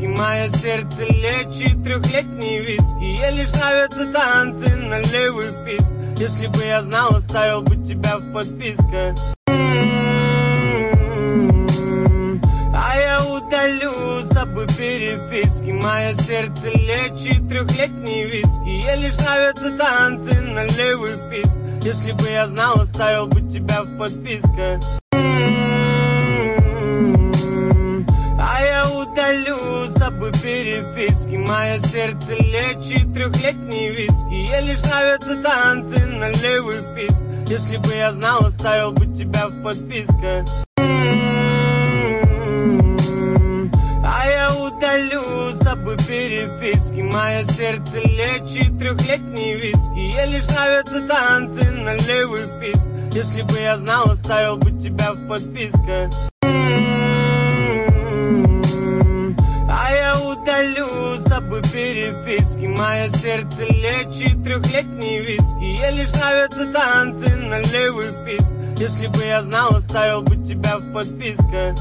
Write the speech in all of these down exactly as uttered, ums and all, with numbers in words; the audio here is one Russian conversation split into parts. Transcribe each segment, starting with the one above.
переписки. Мое сердце лечит трехлетние виски. Еле нравятся танцы на левый писк. Если бы я знал, оставил бы тебя в подписках. А я удалю с тобой переписки. Мое сердце лечит трехлетние виски. Еле нравятся танцы на левый писк. Если бы я знал, оставил бы тебя в подписках. А я удалю с тобой переписки. Мое сердце лечит трехлетние виски. Еле нравятся танцы на левый писк. Если бы я знал, оставил бы тебя в подписках. А я удалю с тобой переписки. Мое сердце лечит трехлетние виски. Еле нравятся танцы на левый писк. Если бы я знал, оставил бы тебя в подписках. А я удалю с тобой переписки. Мое сердце лечит трехлетние виски. Еле нравятся танцы на левый писк. Если бы я знал, оставил бы тебя в подписках.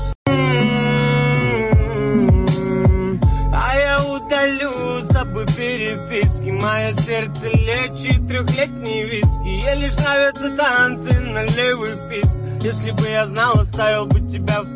А я удалю с тобой переписки. Мое сердце лечит трехлетние виски. Еле нравятся танцы на левый писк. Если бы я знал, оставил бы тебя в